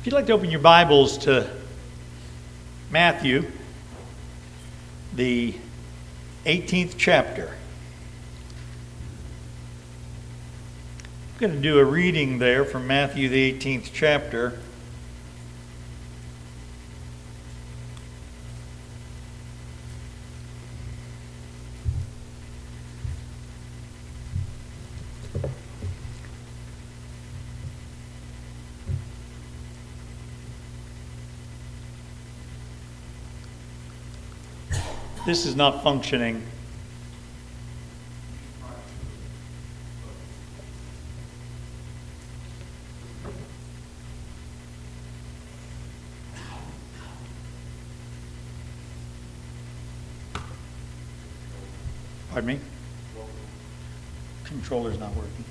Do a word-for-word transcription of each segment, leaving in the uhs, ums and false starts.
If you'd like to open your Bibles to Matthew, the eighteenth chapter. I'm going to do a reading there from Matthew, the eighteenth chapter. This is not functioning. Pardon me? Controller's not working.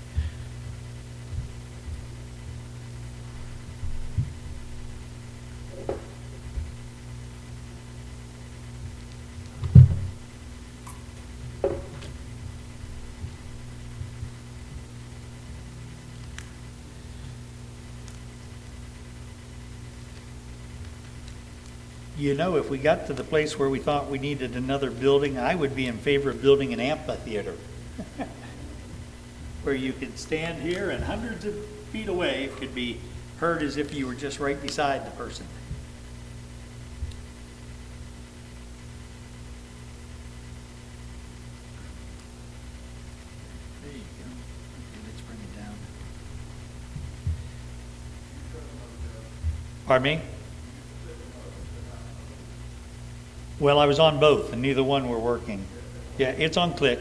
You know, if we got to the place where we thought we needed another building, I would be in favor of building an amphitheater where you could stand here and hundreds of feet away it could be heard as if you were just right beside the person. There you go. Okay, let's bring it down. Pardon me? Well, I was on both, and neither one were working. Yeah, it's on click.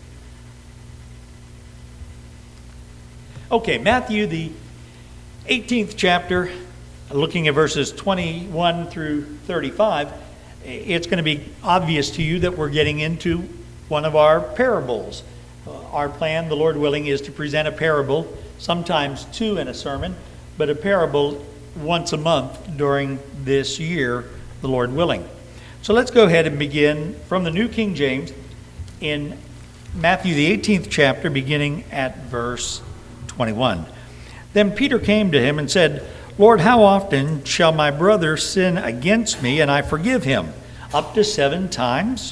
Okay, Matthew, the eighteenth chapter, looking at verses twenty-one through thirty-five, it's going to be obvious to you that we're getting into one of our parables. Uh, our plan, the Lord willing, is to present a parable, sometimes two in a sermon, but a parable once a month during this year, the Lord willing. So let's go ahead and begin from the New King James in Matthew, the eighteenth chapter, beginning at verse twenty-one. Then Peter came to him and said, Lord, how often shall my brother sin against me and I forgive him? Up to seven times?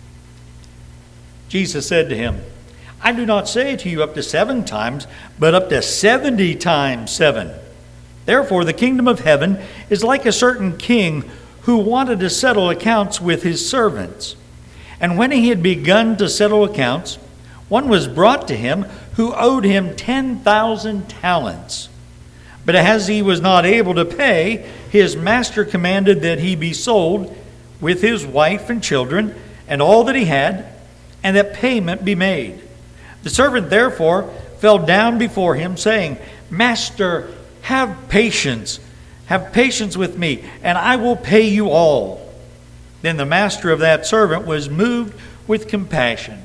Jesus said to him, I do not say to you up to seven times, but up to seventy times seven. Therefore the kingdom of heaven is like a certain king who wanted to settle accounts with his servants. And when he had begun to settle accounts, one was brought to him who owed him ten thousand talents. But as he was not able to pay, his master commanded that he be sold with his wife and children and all that he had, and that payment be made. The servant therefore fell down before him, saying, Master, have patience. Have patience with me, and I will pay you all. Then the master of that servant was moved with compassion,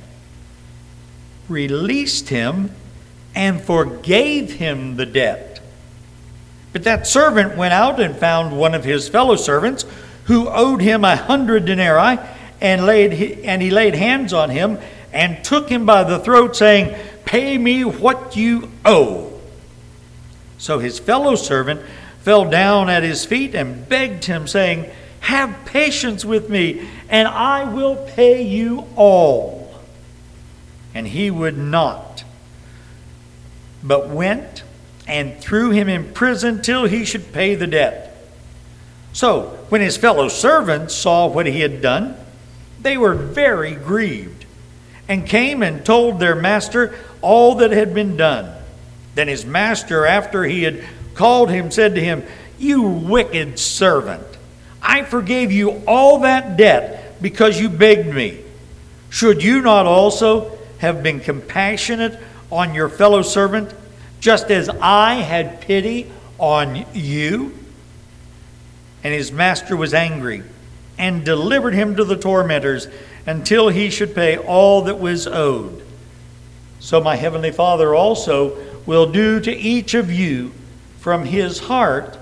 released him, and forgave him the debt. But that servant went out and found one of his fellow servants who owed him a hundred denarii, and laid and he laid hands on him and took him by the throat, saying, Pay me what you owe. So his fellow servant fell down at his feet and begged him, saying, Have patience with me, and I will pay you all. And he would not, but went and threw him in prison till he should pay the debt. So when his fellow servants saw what he had done, they were very grieved, and came and told their master all that had been done. Then his master, after he had called him, said to him, You wicked servant, I forgave you all that debt because you begged me. Should you not also have been compassionate on your fellow servant, just as I had pity on you? And his master was angry and delivered him to the tormentors until he should pay all that was owed. So my heavenly Father also will do to each of you from his heart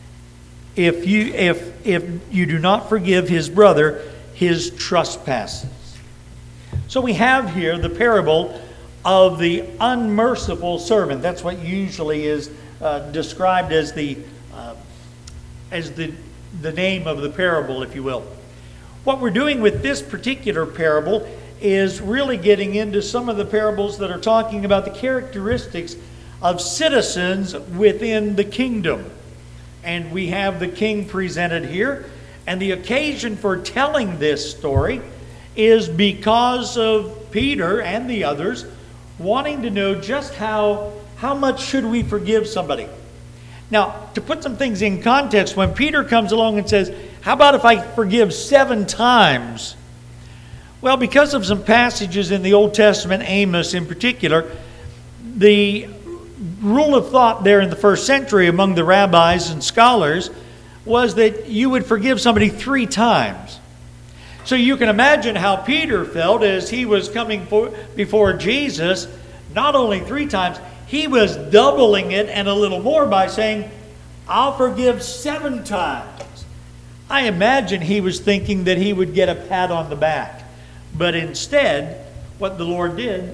if you if if you do not forgive his brother his trespasses. So we have here the parable of the unmerciful servant. That's what usually is uh, described as the uh, as the, the name of the parable, if you will. What we're doing with this particular parable is really getting into some of the parables that are talking about the characteristics of citizens within the kingdom. And we have the king presented here. And the occasion for telling this story is because of Peter and the others wanting to know just how, how much should we forgive somebody. Now, to put some things in context, when Peter comes along and says, how about if I forgive seven times? Well, because of some passages in the Old Testament, Amos in particular, the rule of thought there in the first century among the rabbis and scholars was that you would forgive somebody three times. So you can imagine how Peter felt as he was coming for, before Jesus, not only three times, he was doubling it and a little more by saying, I'll forgive seven times. I imagine he was thinking that he would get a pat on the back. But instead, what the Lord did,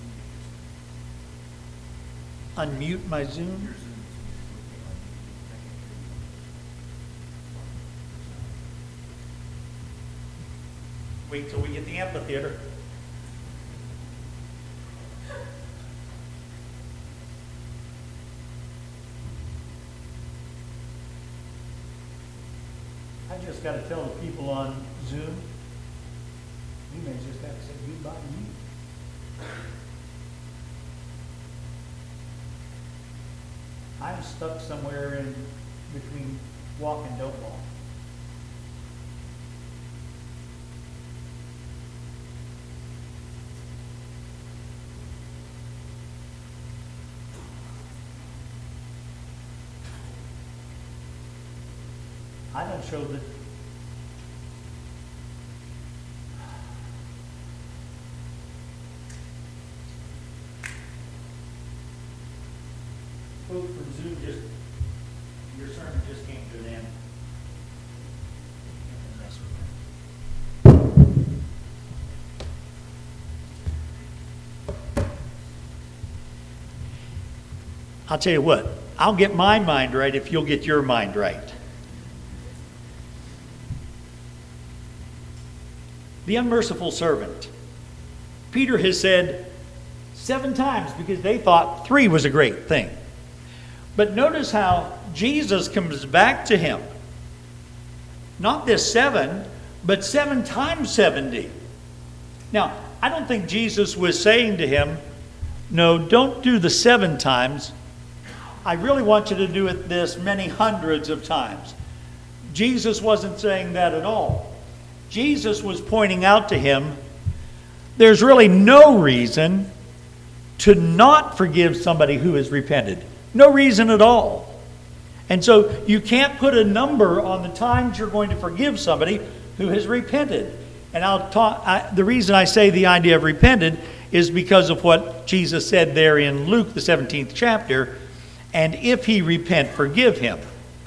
unmute my Zoom. Wait till we get the amphitheater. I just got to tell the people on Zoom, you may just have to say goodbye to you. I'm stuck somewhere in between walk and don't walk. I don't show that. Folks from Zoom, just your sermon just came to an end. I'll tell you what, I'll get my mind right if you'll get your mind right. The unmerciful servant. Peter has said seven times because they thought three was a great thing. But notice how Jesus comes back to him. Not this seven, but seven times seventy. Now, I don't think Jesus was saying to him, no, don't do the seven times. I really want you to do it this many hundreds of times. Jesus wasn't saying that at all. Jesus was pointing out to him, there's really no reason to not forgive somebody who has repented. No reason at all. And so you can't put a number on the times you're going to forgive somebody who has repented. And I'll talk, I, the reason I say the idea of repented is because of what Jesus said there in Luke, the seventeenth chapter, and if he repent, forgive him.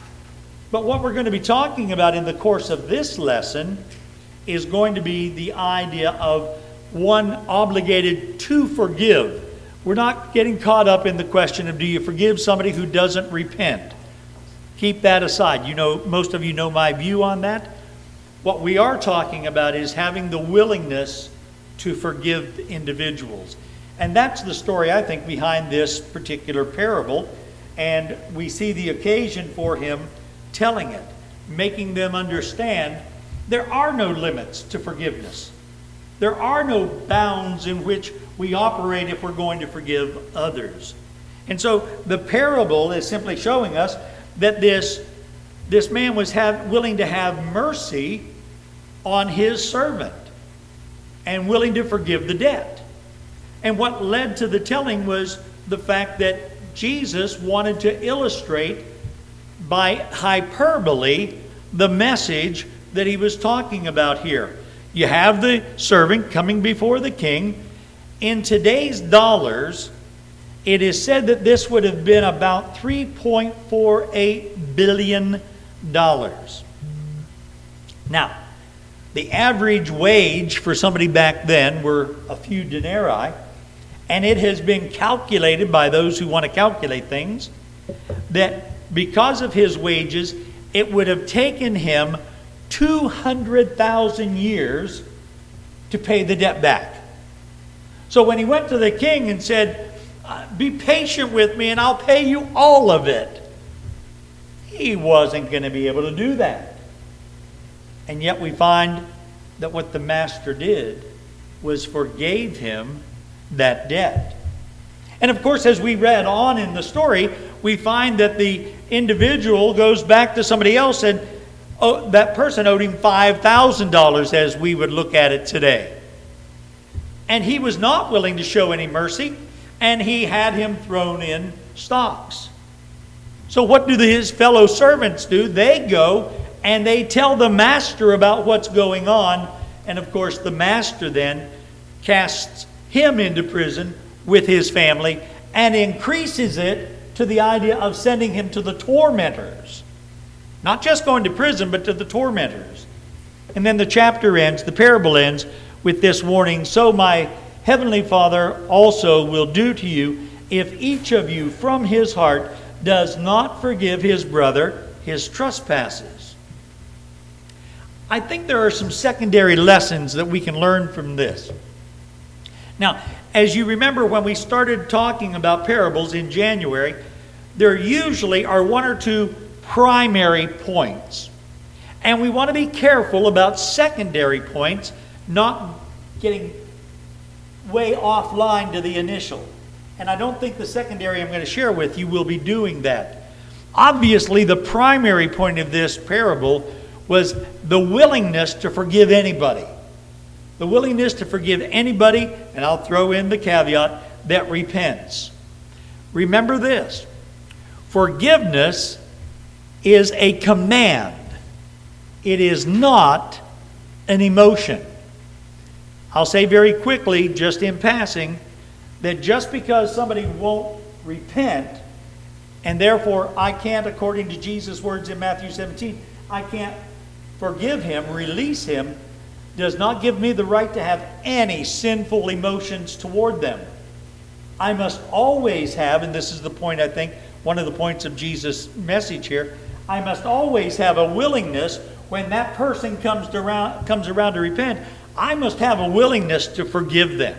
But what we're going to be talking about in the course of this lesson is going to be the idea of one obligated to forgive. We're not getting caught up in the question of do you forgive somebody who doesn't repent. Keep that aside. You know, most of you know my view on that. What we are talking about is having the willingness to forgive individuals. And that's the story, I think, behind this particular parable. And we see the occasion for him telling it, making them understand there are no limits to forgiveness. There are no bounds in which we operate if we're going to forgive others. And so the parable is simply showing us that this, this man was have, willing to have mercy on his servant and willing to forgive the debt. And what led to the telling was the fact that Jesus wanted to illustrate by hyperbole the message that he was talking about here. You have the servant coming before the king. In today's dollars, it is said that this would have been about three point four eight billion dollars. Now, the average wage for somebody back then were a few denarii, and it has been calculated by those who want to calculate things that because of his wages, it would have taken him two hundred thousand years to pay the debt back. So when he went to the king and said, be patient with me and I'll pay you all of it, he wasn't going to be able to do that. And yet we find that what the master did was forgave him that debt. And of course, as we read on in the story, we find that the individual goes back to somebody else and oh, that person owed him five thousand dollars as we would look at it today. And he was not willing to show any mercy, and he had him thrown in stocks. So what do his fellow servants do? They go and they tell the master about what's going on. And of course, the master then casts him into prison with his family and increases it to the idea of sending him to the tormentors. Not just going to prison, but to the tormentors. And then the chapter ends, the parable ends with this warning, so my heavenly Father also will do to you if each of you from his heart does not forgive his brother his trespasses. I think there are some secondary lessons that we can learn from this. Now, as you remember when we started talking about parables in January, there usually are one or two primary points. And we want to be careful about secondary points, not getting way offline to the initial. And I don't think the secondary I'm going to share with you will be doing that. Obviously, the primary point of this parable was the willingness to forgive anybody. The willingness to forgive anybody, and I'll throw in the caveat, that repents. Remember this: forgiveness is a command. It is not an emotion. I'll say very quickly, just in passing, that just because somebody won't repent, and therefore I can't, according to Jesus' words in Matthew seventeen, I can't forgive him, release him, does not give me the right to have any sinful emotions toward them. I must always have, and this is the point I think, one of the points of Jesus' message here, I must always have a willingness when that person comes to around, comes around to repent, I must have a willingness to forgive them.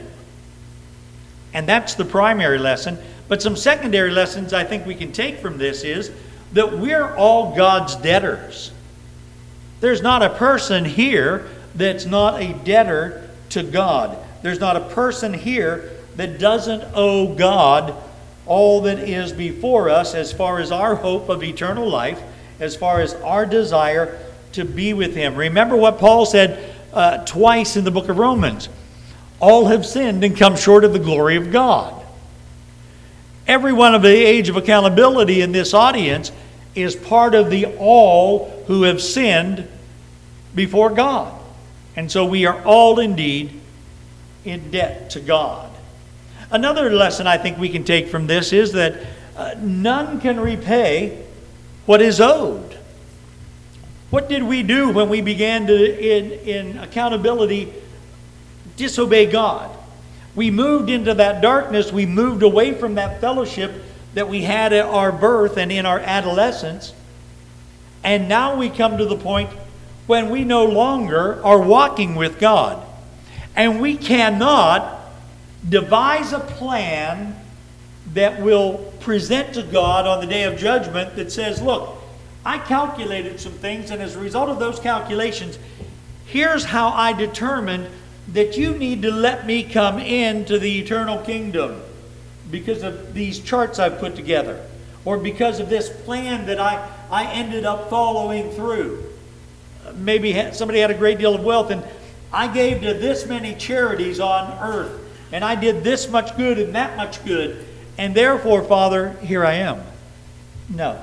And that's the primary lesson. But some secondary lessons I think we can take from this is that we're all God's debtors. There's not a person here that's not a debtor to God. There's not a person here that doesn't owe God all that is before us as far as our hope of eternal life, as far as our desire to be with him. Remember what Paul said uh, twice in the book of Romans. All have sinned and come short of the glory of God. Everyone of the age of accountability in this audience is part of the all who have sinned before God. And so we are all indeed in debt to God. Another lesson I think we can take from this is that uh, none can repay what is owed. What did we do when we began to, in, in accountability, disobey God? We moved into that darkness. We moved away from that fellowship that we had at our birth and in our adolescence. And now we come to the point when we no longer are walking with God. And we cannot devise a plan that will present to God on the day of judgment that says, look, I calculated some things, and as a result of those calculations, here's how I determined that you need to let me come into the eternal kingdom because of these charts I've put together, or because of this plan that I, I ended up following through. Maybe somebody had a great deal of wealth, and I gave to this many charities on earth, and I did this much good and that much good, and therefore, Father, here I am. No.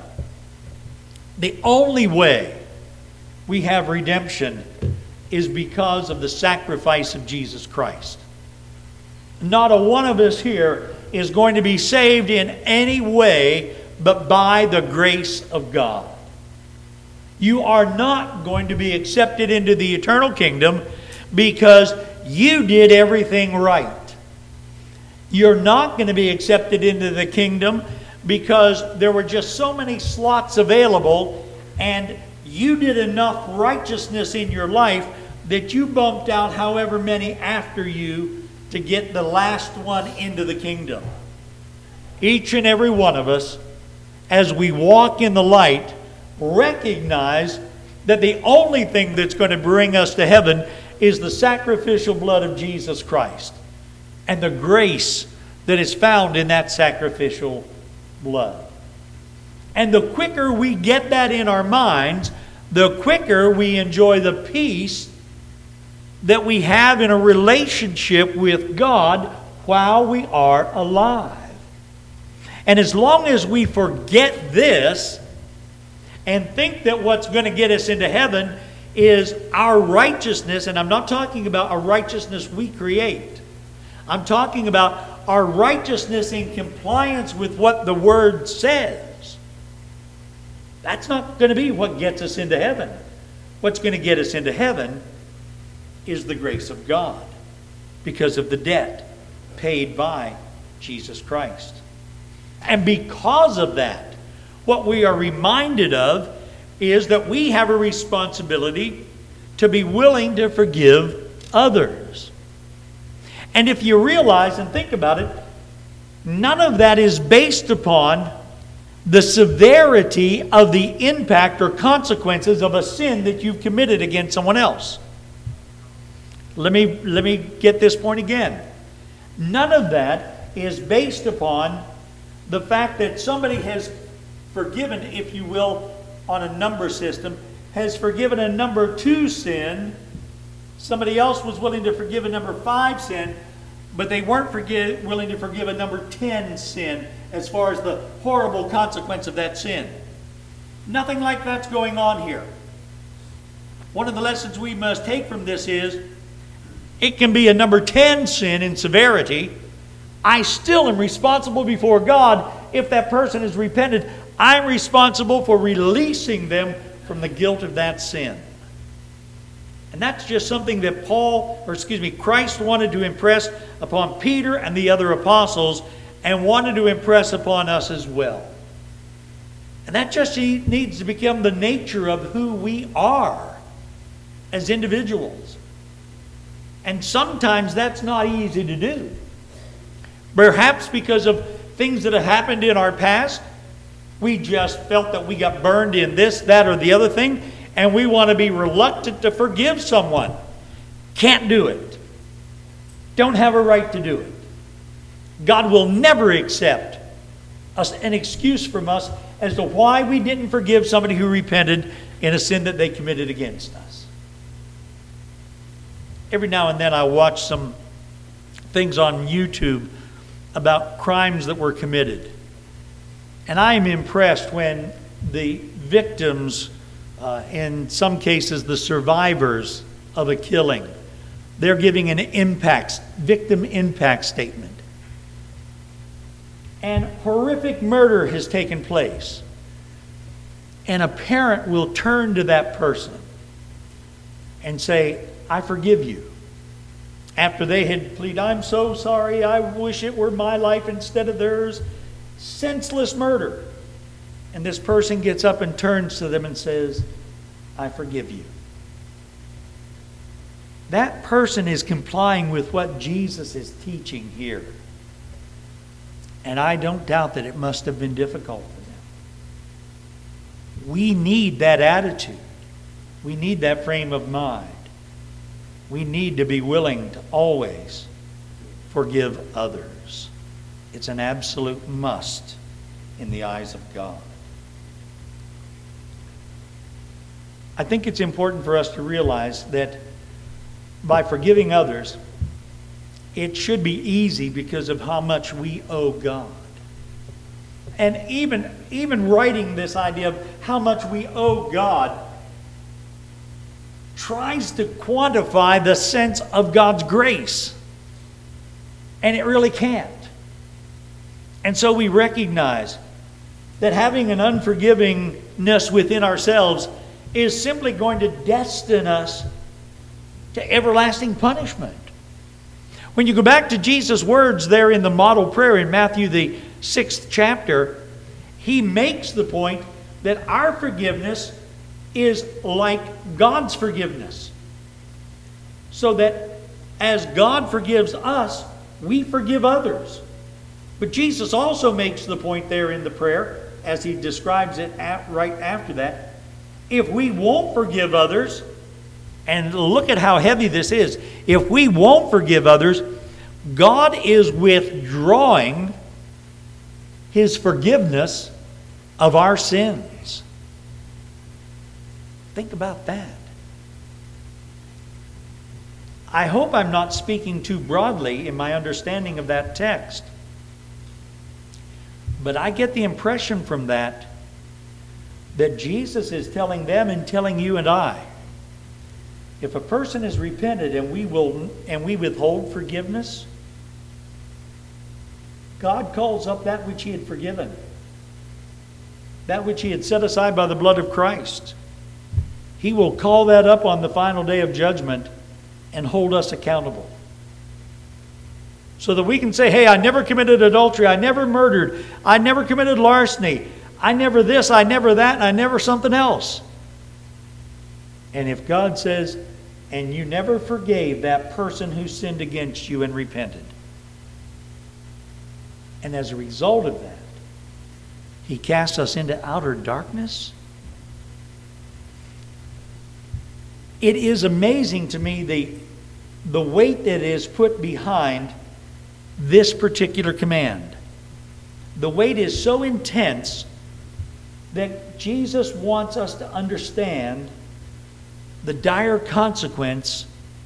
The only way we have redemption is because of the sacrifice of Jesus Christ. Not a one of us here is going to be saved in any way but by the grace of God. You are not going to be accepted into the eternal kingdom because you did everything right. You're not going to be accepted into the kingdom because there were just so many slots available, and you did enough righteousness in your life that you bumped out however many after you to get the last one into the kingdom. Each and every one of us, as we walk in the light, recognize that the only thing that's going to bring us to heaven is the sacrificial blood of Jesus Christ and the grace that is found in that sacrificial blood. And the quicker we get that in our minds, the quicker we enjoy the peace that we have in a relationship with God while we are alive. And as long as we forget this and think that what's going to get us into heaven is our righteousness, and I'm not talking about a righteousness we create. I'm talking about our righteousness in compliance with what the Word says. That's not going to be what gets us into heaven. What's going to get us into heaven is the grace of God because of the debt paid by Jesus Christ. And because of that, what we are reminded of is that we have a responsibility to be willing to forgive others. And if you realize and think about it, none of that is based upon the severity of the impact or consequences of a sin that you've committed against someone else. Let me, let me get this point again. None of that is based upon the fact that somebody has forgiven, if you will, on a number system, has forgiven a number two sin. Somebody else was willing to forgive a number five sin, but they weren't forgive, willing to forgive a number ten sin as far as the horrible consequence of that sin. Nothing like that's going on here. One of the lessons we must take from this is it can be a number ten sin in severity. I still am responsible before God if that person has repented. I'm responsible for releasing them from the guilt of that sin. And that's just something that Paul, or excuse me, Christ wanted to impress upon Peter and the other apostles and wanted to impress upon us as well. And that just needs to become the nature of who we are as individuals. And sometimes that's not easy to do. Perhaps because of things that have happened in our past, we just felt that we got burned in this, that, or the other thing, and we want to be reluctant to forgive someone. Can't do it. Don't have a right to do it. God will never accept us, an excuse from us as to why we didn't forgive somebody who repented in a sin that they committed against us. Every now and then I watch some things on YouTube about crimes that were committed. And I am impressed when the victims, uh, in some cases the survivors of a killing, they're giving an impact, victim impact statement. And horrific murder has taken place. And a parent will turn to that person and say, I forgive you. After they had pleaded, I'm so sorry, I wish it were my life instead of theirs. Senseless murder. And this person gets up and turns to them and says, I forgive you. That person is complying with what Jesus is teaching here. And I don't doubt that it must have been difficult for them. We need that attitude. We need that frame of mind. We need to be willing to always forgive others. It's an absolute must in the eyes of God. I think it's important for us to realize that by forgiving others, it should be easy because of how much we owe God. And even, even writing this idea of how much we owe God tries to quantify the sense of God's grace. And it really can't. And so we recognize that having an unforgivingness within ourselves is simply going to destine us to everlasting punishment. When you go back to Jesus' words there in the model prayer in Matthew the sixth chapter, he makes the point that our forgiveness is like God's forgiveness. So that as God forgives us, we forgive others. But Jesus also makes the point there in the prayer, as he describes it at, right after that. If we won't forgive others, and look at how heavy this is, if we won't forgive others, God is withdrawing his forgiveness of our sins. Think about that. I hope I'm not speaking too broadly in my understanding of that text. But I get the impression from that that Jesus is telling them and telling you and I, if a person has repented and we will and we withhold forgiveness, God calls up that which he had forgiven, that which he had set aside by the blood of Christ. He will call that up on the final day of judgment and hold us accountable. So that we can say, hey, I never committed adultery, I never murdered, I never committed larceny, I never this, I never that, and I never something else. And if God says, and you never forgave that person who sinned against you and repented, and as a result of that, he casts us into outer darkness. It is amazing to me the, the weight that is put behind this particular command. The weight is so intense that Jesus wants us to understand the dire consequence,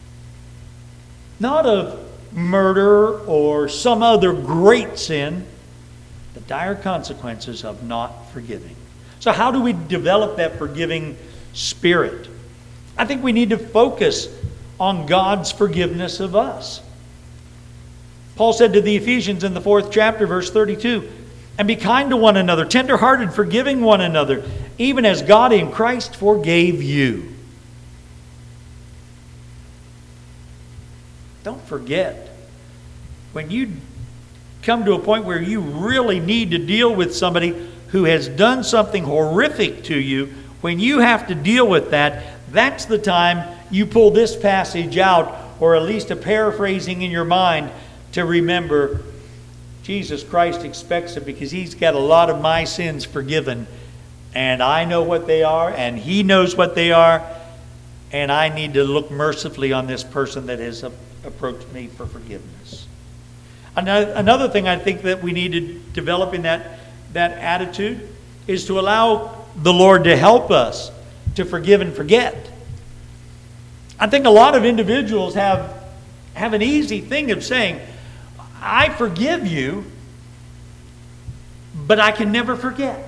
not of murder or some other great sin, the dire consequences of not forgiving. So how do we develop that forgiving spirit? I think we need to focus on God's forgiveness of us. Paul said to the Ephesians in the fourth chapter, verse thirty-two, and be kind to one another, tender-hearted, forgiving one another, even as God in Christ forgave you. Don't forget, when you come to a point where you really need to deal with somebody who has done something horrific to you, when you have to deal with that, that's the time you pull this passage out, or at least a paraphrasing in your mind, to remember Jesus Christ expects it because he's got a lot of my sins forgiven, and I know what they are, and he knows what they are, and I need to look mercifully on this person that has approached me for forgiveness. Another thing I think that we need to develop in that, that attitude is to allow the Lord to help us to forgive and forget. I think a lot of individuals have, have an easy thing of saying, I forgive you, but I can never forget.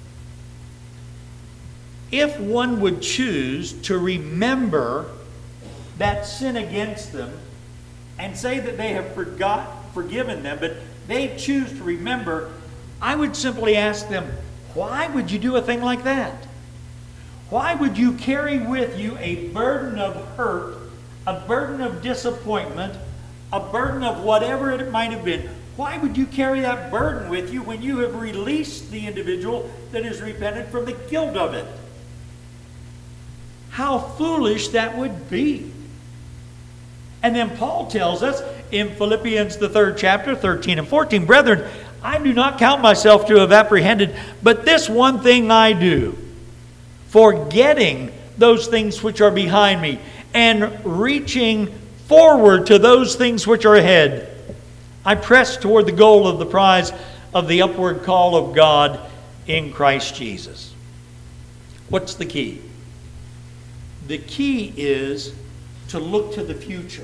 If one would choose to remember that sin against them and say that they have forgot, forgiven them, but they choose to remember, I would simply ask them, why would you do a thing like that? Why would you carry with you a burden of hurt, a burden of disappointment, a burden of whatever it might have been? Why would you carry that burden with you when you have released the individual that has repented from the guilt of it? How foolish that would be. And then Paul tells us in Philippians, the third chapter, thirteen and fourteen, brethren, I do not count myself to have apprehended, but this one thing I do, forgetting those things which are behind me and reaching forward to those things which are ahead, I press toward the goal of the prize of the upward call of God in Christ Jesus. What's the key? The key is to look to the future.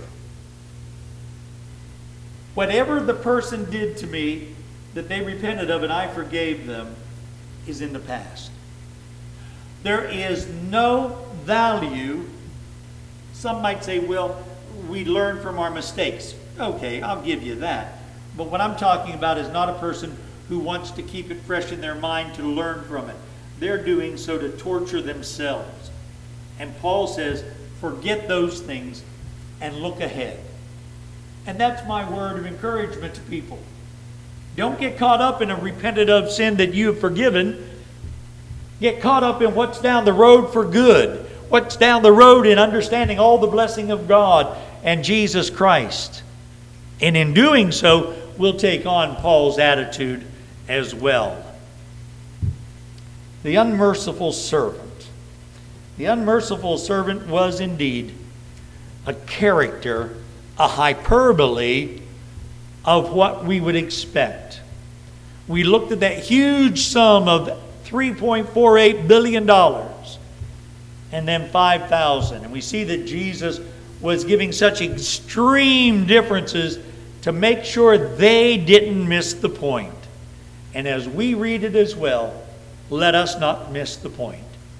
Whatever the person did to me that they repented of and I forgave them is in the past. There is no value. Some might say, well, we learn from our mistakes. Okay, I'll give you that. But what I'm talking about is not a person who wants to keep it fresh in their mind to learn from it. They're doing so to torture themselves. And Paul says, forget those things and look ahead. And that's my word of encouragement to people. Don't get caught up in a repented of sin that you have forgiven. Get caught up in what's down the road for good. What's down the road in understanding all the blessing of God and Jesus Christ. And in doing so, we'll take on Paul's attitude as well. The unmerciful servant. The unmerciful servant was indeed a character, a hyperbole of what we would expect. We looked at that huge sum of three point four eight billion dollars and then five thousand. And we see that Jesus was giving such extreme differences to make sure they didn't miss the point. And as we read it as well, let us not miss the point.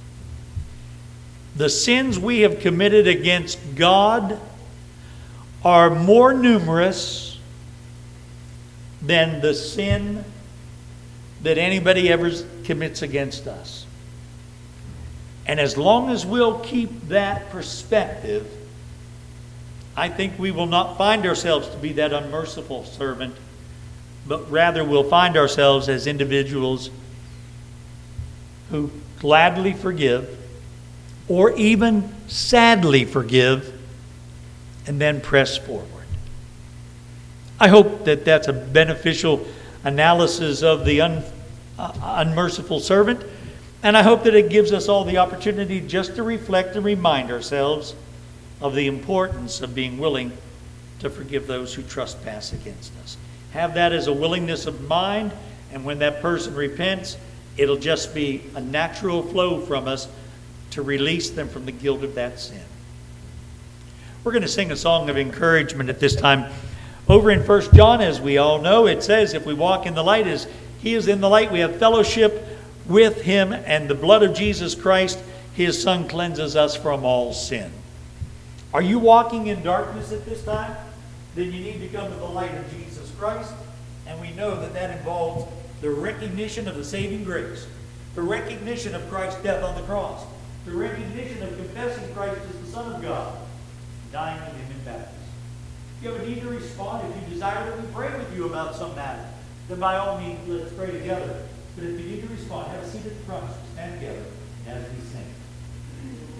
The sins we have committed against God are more numerous than the sin that anybody ever commits against us. And as long as we'll keep that perspective, I think we will not find ourselves to be that unmerciful servant, but rather we'll find ourselves as individuals who gladly forgive, or even sadly forgive, and then press forward. I hope that that's a beneficial analysis of the un, uh, unmerciful servant, and I hope that it gives us all the opportunity just to reflect and remind ourselves of the importance of being willing to forgive those who trespass against us. Have that as a willingness of mind, and when that person repents, it'll just be a natural flow from us to release them from the guilt of that sin. We're going to sing a song of encouragement at this time. Over in First John, as we all know, it says, if we walk in the light as he is in the light, we have fellowship with him, and the blood of Jesus Christ, his Son, cleanses us from all sin. Are you walking in darkness at this time? Then you need to come to the light of Jesus Christ, and we know that that involves the recognition of the saving grace, the recognition of Christ's death on the cross, the recognition of confessing Christ as the Son of God, dying with him in baptism. If you have a need to respond, if you desire that we pray with you about some matter, then by all means, let's pray together. But if you need to respond, have a seat at the front, stand together as we sing.